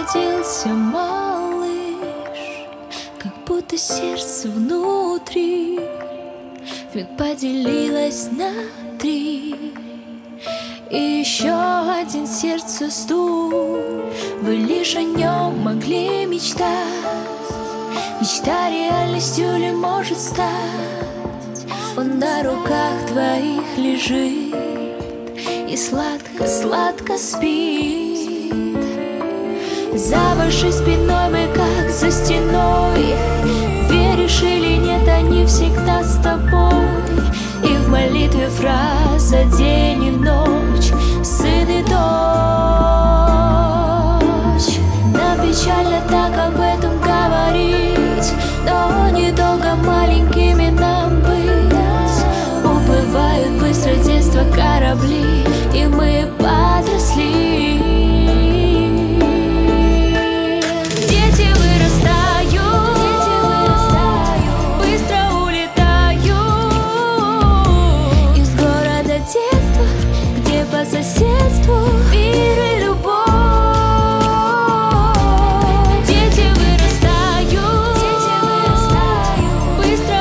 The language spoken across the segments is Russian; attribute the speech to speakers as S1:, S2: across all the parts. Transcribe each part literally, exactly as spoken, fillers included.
S1: родился малыш, как будто сердце внутри вмиг поделилось на три. И еще один сердце стук. Вы лишь о нем могли мечтать. Мечта реальностью ли может стать? Он на руках твоих лежит и сладко-сладко спит. За вашей спиной мы как за стеной. Веришь или нет, они всегда с тобой. И в молитве фраза день и ночь, сын и дочь. Нам печально так об этом говорить, но недолго маленькими нам быть. Уплывают быстро детства корабли, и мы подросли. Дети вырастают, дети вырастают, быстро улетают из города детства, где по соседству мир и любовь. Дети вырастают, дети вырастают, быстро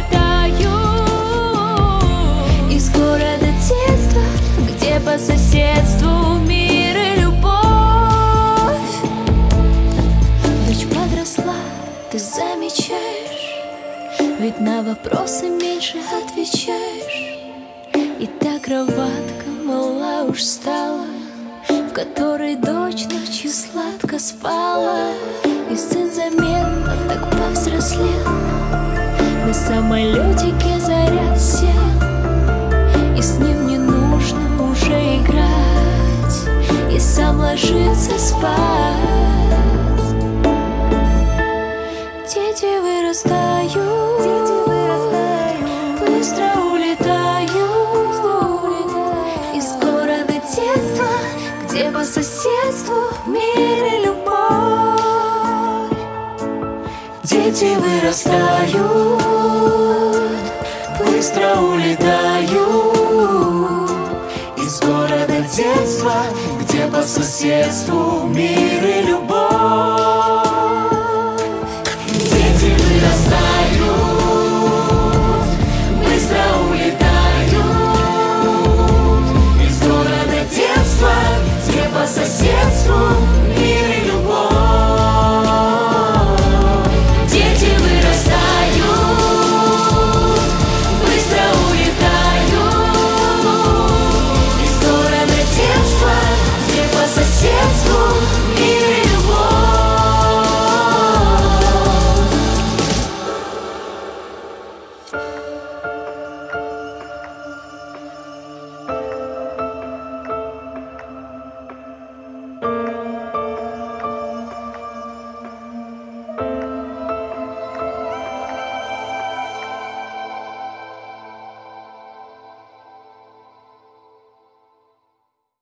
S1: улетают из города детства, где по соседству мир и любовь. Дочь подросла, ты замечаешь, ведь на вопросы меньше отвечаешь. И та кроватка мала уж стала, в которой дочь ночью сладко спала. И сын заметно так повзрослел, на самолетике заряд сел. И с ним не нужно уже играть, и сам ложится спать. Дети вырастают, дети вырастают, быстро улетают из города детства, где по соседству мир и любовь. Дети вырастают, быстро улетают из города детства, где по соседству мир и любовь. Дети вырастают, быстро улетают из города детства, где по соседству мир и любовь. Дети вырастают, быстро улетают из города детства, где по соседству мир и любовь.